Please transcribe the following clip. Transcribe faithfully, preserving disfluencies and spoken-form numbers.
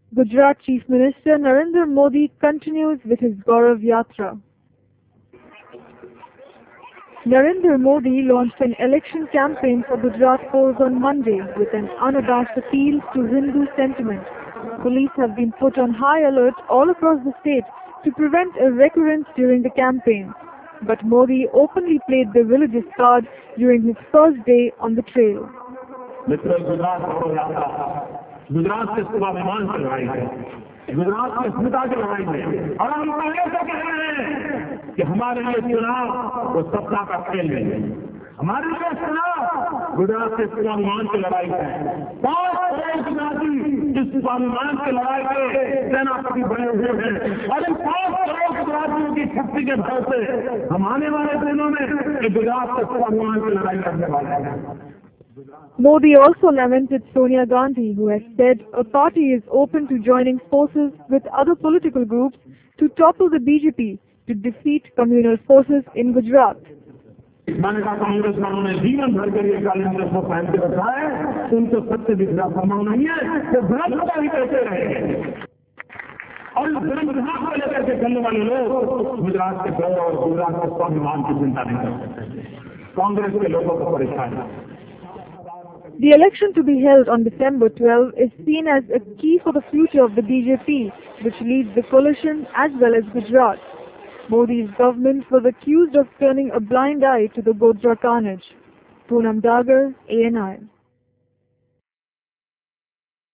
Gujarat Chief Minister Narendra Modi continues with his Gaurav Yatra. Narendra Modi launched an election campaign for Gujarat polls on Monday with an unabashed appeal to Hindu sentiment. Police have been put on high alert all across the state to prevent a recurrence during the campaign. But Modi openly played the religious card during his first day on the trail. Gujarat के स्वाभिमान की लड़ाई है, गुजरात की अस्मिता की लड़ाई है, और हम पहले से कह रहे हैं कि हमारे लिए चुनाव वो सत्ता का खेल नहीं है, हमारे लिए चुनाव गुजरात के स्वाभिमान की लड़ाई है। पांच करोड़ गुजराती इस स्वाभिमान की लड़ाई के सेनापति बने हुए हैं, और इन पांच करोड़ गुजरातियों की शक्ति के भर से हम आने वाले दिनों में गुजरात के स्वाभिमान की लड़ाई लड़ने वाले हैं। Modi also lamented Sonia Gandhi, who has said a party is open to joining forces with other political groups to topple the B J P to defeat communal forces in Gujarat. मैंने कहा कांग्रेस वालों ने जीवन भर के लिए काले dress को पहन के रखा है, उनको सत्य दिखना संभव नहीं है, वो भ्रष्ट ही करते रहेंगे। और इस भ्रष्ट को लेकर के चलने वाले लोग गुजरात के गौरव और गुजरात के स्वाभिमान की चिंता नहीं कर सकते। कांग्रेस के लोगों को परेशान है। The election to be held on December twelfth is seen as a key for the future of the B J P, which leads the coalition as well as Gujarat. Modi's government was accused of turning a blind eye to the Godhra carnage. Poonam Dagar, A N I.